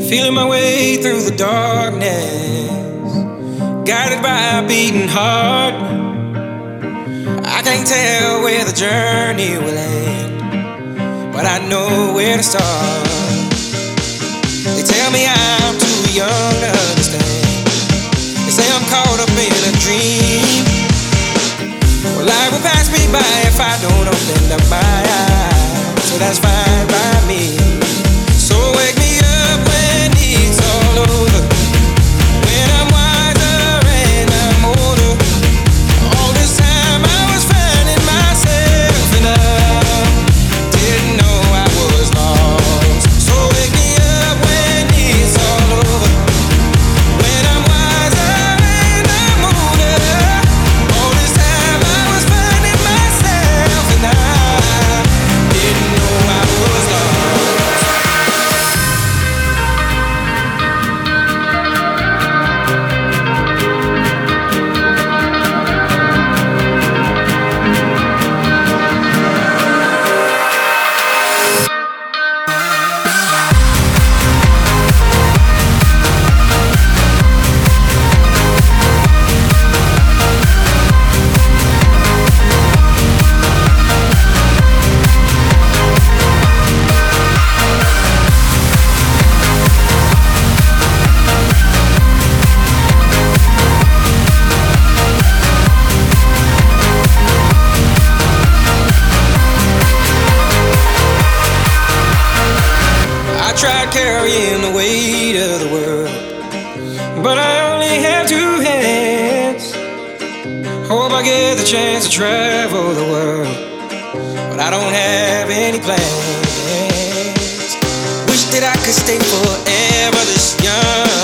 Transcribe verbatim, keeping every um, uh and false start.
Feeling my way through the darkness, guided by a beating heart. I can't tell where the journey will end, but I know where to start. They tell me I'm too young to understand. They say I'm caught up in a dream. Well, life will pass me by if I don't open up my eyes, so that's fine by me. So wake me up when it's all over, when I'm wiser and I'm older. All this time I was finding myself and I didn't know I was lost. So wake me up when it's all over, when I'm wiser and I'm older. All this time I was finding myself and I didn't know I was lost. I tried carrying the weight of the world, but I only have two hands. Hope I get the chance to travel the world, but I don't have any plans. Wish that I could stay forever this young,